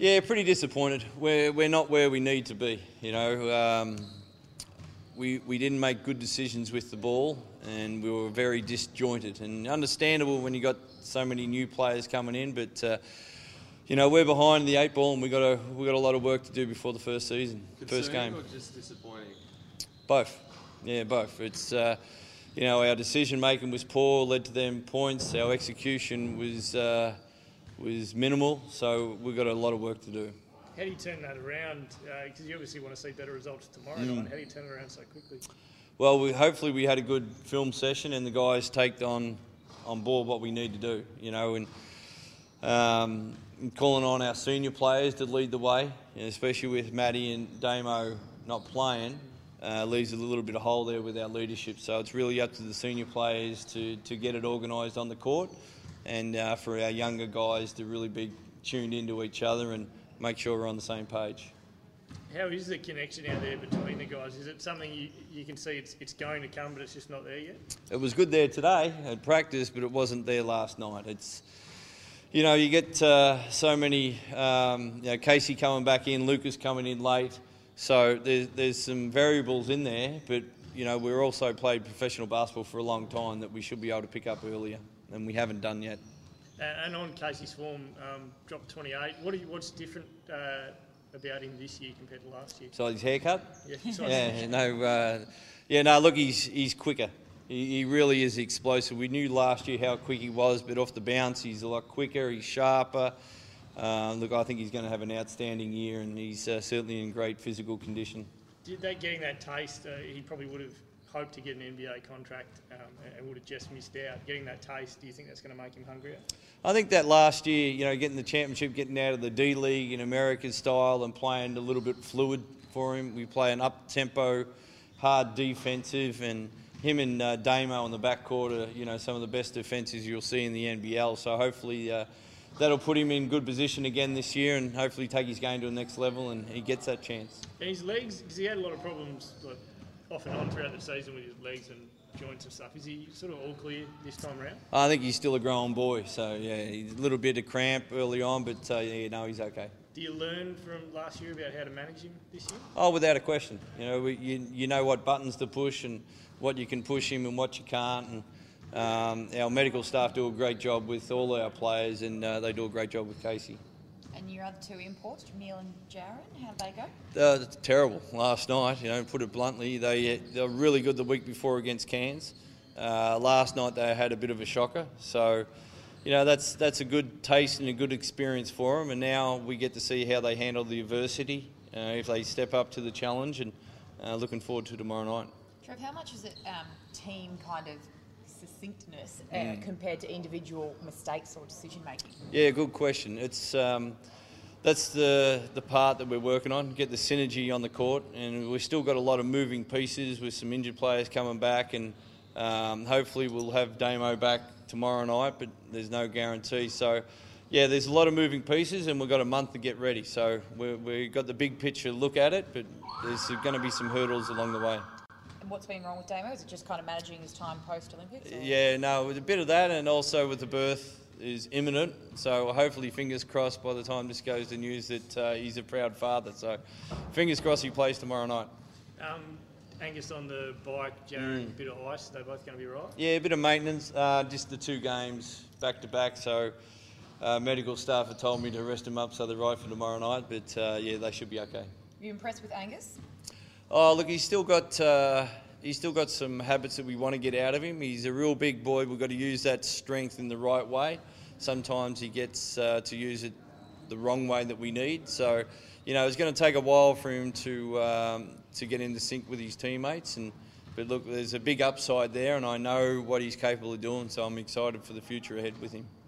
Yeah, pretty disappointed. We're not where we need to be. You know, we didn't make good decisions with the ball, and we were very disjointed. And understandable when you got so many new players coming in, but you know, we're behind the 8 ball, and we got a lot of work to do before the first season, first game. Or just disappointing? Both. Yeah, both. It's you know, our decision making was poor, led to them points. Our execution was minimal, so we've got a lot of work to do. How do you turn that around? Because you obviously want to see better results tomorrow night. How do you turn it around so quickly? Well, hopefully we had a good film session and the guys take on board what we need to do. You know, and calling on our senior players to lead the way, you know, especially with Matty and Damo not playing, leaves a little bit of hole there with our leadership. So it's really up to the senior players to get it organised on the court, and for our younger guys to really be tuned into each other and make sure we're on the same page. How is the connection out there between the guys? Is it something you can see it's going to come, but it's just not there yet? It was good there today at practice, but it wasn't there last night. It's, you know, you get so many, you know, Casey coming back in, Lucas coming in late, so there's some variables in there, but, you know, we've also played professional basketball for a long time that we should be able to pick up earlier, and we haven't done yet. And on Casey's form, dropped 28. What's different about him this year compared to last year? So his haircut? Yeah, no, look, he's quicker. He really is explosive. We knew last year how quick he was, but off the bounce, he's a lot quicker, he's sharper. Look, I think he's going to have an outstanding year, and he's certainly in great physical condition. Getting that taste, he probably would have hoped to get an NBA contract and would have just missed out. Getting that taste, do you think that's going to make him hungrier? I think that last year, you know, getting the championship, getting out of the D League in America's style and playing a little bit fluid for him. We play an up-tempo, hard defensive, and him and Damo on the backcourt are, you know, some of the best defences you'll see in the NBL. So hopefully that'll put him in good position again this year, and hopefully take his game to the next level, and he gets that chance. And his legs, because he had a lot of problems like, off and on throughout the season with his legs and joints and stuff. Is he sort of all clear this time around? I think he's still a grown boy, so yeah, he's a little bit of cramp early on, but yeah, no, he's okay. Do you learn from last year about how to manage him this year? Oh, without a question. You know, you know what buttons to push and what you can push him and what you can't. And our medical staff do a great job with all our players, and they do a great job with Casey. And your other two imports, Jamil and Jaron, how did they go? It's terrible last night, you know, put it bluntly. They were really good the week before against Cairns. Last night they had a bit of a shocker. So, you know, that's a good taste and a good experience for them. And now we get to see how they handle the adversity, if they step up to the challenge, and looking forward to tomorrow night. Trev, how much is it team kind of succinctness compared to individual mistakes or decision making? Yeah, good question. It's that's the part that we're working on, get the synergy on the court, and we've still got a lot of moving pieces with some injured players coming back, and hopefully we'll have Damo back tomorrow night, but there's no guarantee. So yeah, there's a lot of moving pieces, and we've got a month to get ready. So we've got the big picture to look at it, but there's going to be some hurdles along the way. And what's been wrong with Damo? Is it just kind of managing his time post-Olympics? Yeah, no, with a bit of that, and also with the birth is imminent. So hopefully, fingers crossed, by the time this goes to news, that he's a proud father. So fingers crossed he plays tomorrow night. Angus on the bike, Jaron, a bit of ice. They're both going to be right? Yeah, a bit of maintenance. Just the 2 games back-to-back. So medical staff have told me to rest him up so they're right for tomorrow night. But yeah, they should be okay. Are you impressed with Angus? Oh, look, he's still got some habits that we want to get out of him. He's a real big boy. We've got to use that strength in the right way. Sometimes he gets to use it the wrong way that we need. So, you know, it's going to take a while for him to get into sync with his teammates. But look, there's a big upside there, and I know what he's capable of doing. So I'm excited for the future ahead with him.